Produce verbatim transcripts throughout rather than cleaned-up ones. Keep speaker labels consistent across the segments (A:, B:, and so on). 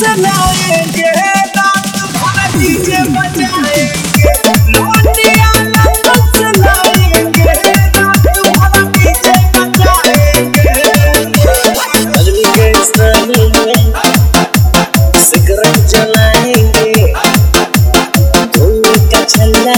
A: चलाएंगे रात भर डीजे बजाएंगे लौंडिया लंदन चलाएंगे रात भर डीजे बजाएंगे
B: अगली के स्टाइल में सिगरेट जलाएंगे धुएं का छल्ला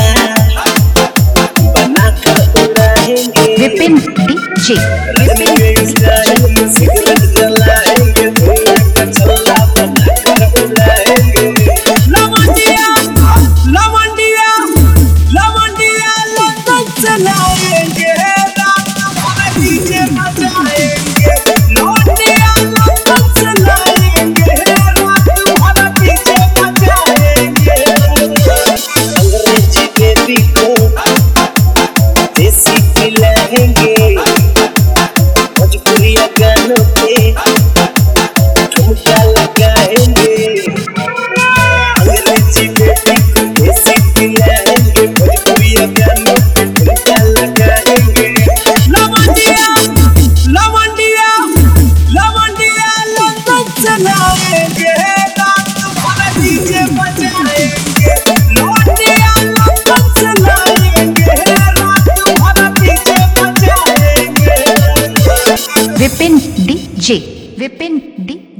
B: बनाकर उड़ाएंगे
C: विपिन डीजे
B: अगली के स्टाइल में सिगरेट जलाएंगे धुएं का छल्ला बनाकर उड़ाएंगे
A: लवंडिया लवंडिया लवंडिया लंदन चलाएंगे रात भर डीजे बजाएंगे लौंडिया लंदन चलाएंगे रात भर डीजे बजाएंगे
B: अंग्रेजी बेबी को देसी पिलाएंगे भोजपुरी गानों पे ठुमका लगाएंगे अंग्रेजी बेबी को देसी पिलाएंगे भोजपुरी गानों पे ठुमका लगाएंगे
A: लवंडिया लवंडिया लवंडिया लंदन चलाएंगे रात भर डीजे बजाएंगे लौंडिया लंदन चलाएंगे रात भर डीजे बजाएंगे
C: विपिन डीजे विपिन डी